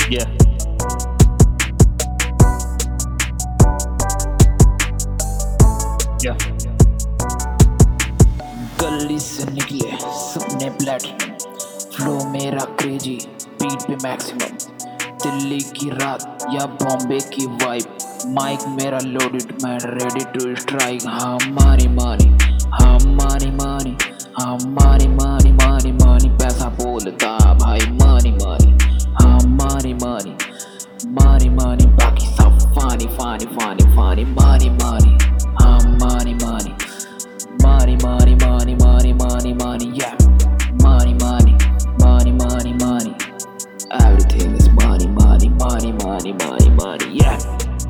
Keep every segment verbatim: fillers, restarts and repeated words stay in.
Yeah. Yeah. गली से निकले सपने प्लेटिनम, फ्लो मेरा क्रेजी, बीट पे मैक्सिमम। दिल्ली की रात या बॉम्बे की वाइब, माइक मेरा लोडेड, मैं रेडी टू स्ट्राइक। हाँ मानी मानी, हाँ मानी मानी, हाँ मानी मानी मानी मानी, पैसा बोलता भाई मानी मानी, हाँ मानी मानी मानी मानी, बाकी सब फानी फानी फानी फानी मानी मानी, हाँ मानी मानी money money money money money money yeah, money money money money money, everything is money money money money money money yeah.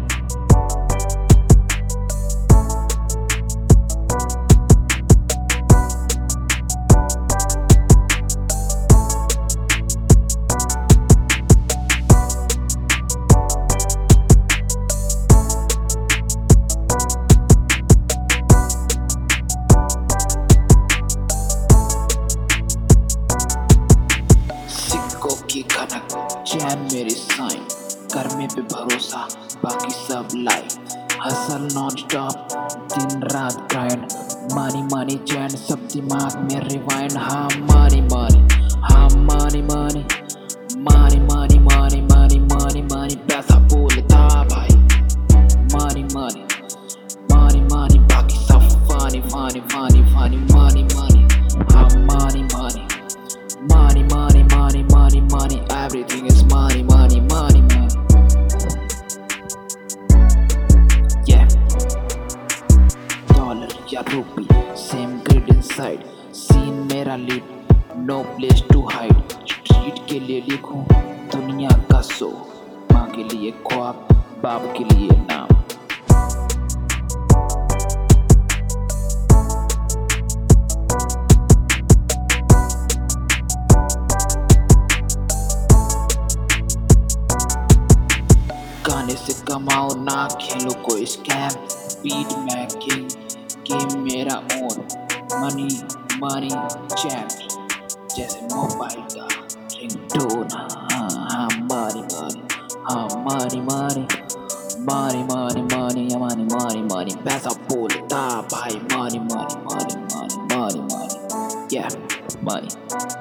की कनक चैन मेरी साइन, कर्मे पे भरोसा बाकी सब लाइफ, हसल नॉन स्टॉप दिन रात ग्राइंड, मानी मानी चैन सब दिमाग में रिवाइंड। हाँ मानी मानी, हाँ मानी मानी मानी मानी मानी मानी मानी मानी, पैसा बोलता भाई मानी मानी मानी मानी, बाकी सब फानी फानी फानी फानी मानी मानी, हाँ मानी मानी money money money money money, everything is money money money money yeah. Dollar या rupee, same grid inside, scene मेरा lead, no place to hide, street के लिए लिखूं दुनिया का सो, माँ के लिए ख्वाब, बाप के लिए नाम। गाने से कमाओ ना खेलो कोई स्कैम, बीट मैकिंग गेम मेरा ओन, मनी मनी चैट जैसे मोबाइल का रिंगटोन। हाँ हाँ मानी मानी, हाँ मानी मानी मानी मानी मानी मानी मानी मानी, पैसा बोलता भाई मानी मानी मानी मानी मानी मानी yeah, money।